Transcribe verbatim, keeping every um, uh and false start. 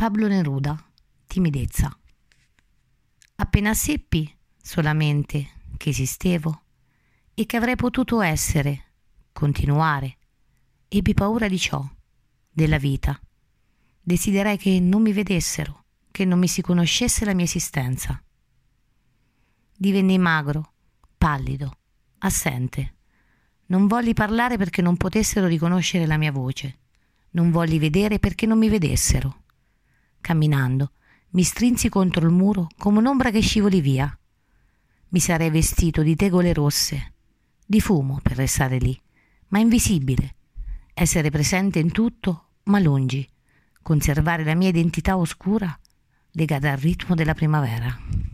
Pablo Neruda, timidezza. Appena seppi solamente che esistevo e che avrei potuto essere, continuare, ebbi paura di ciò, della vita. Desiderai che non mi vedessero, che non mi si conoscesse la mia esistenza. Divenni magro, pallido, assente. Non volli parlare perché non potessero riconoscere la mia voce. Non volli vedere perché non mi vedessero. Camminando, mi strinsi contro il muro come un'ombra che scivoli via. Mi sarei vestito di tegole rosse, di fumo per restare lì, ma invisibile. Essere presente in tutto, ma lungi. Conservare la mia identità oscura, legata al ritmo della primavera.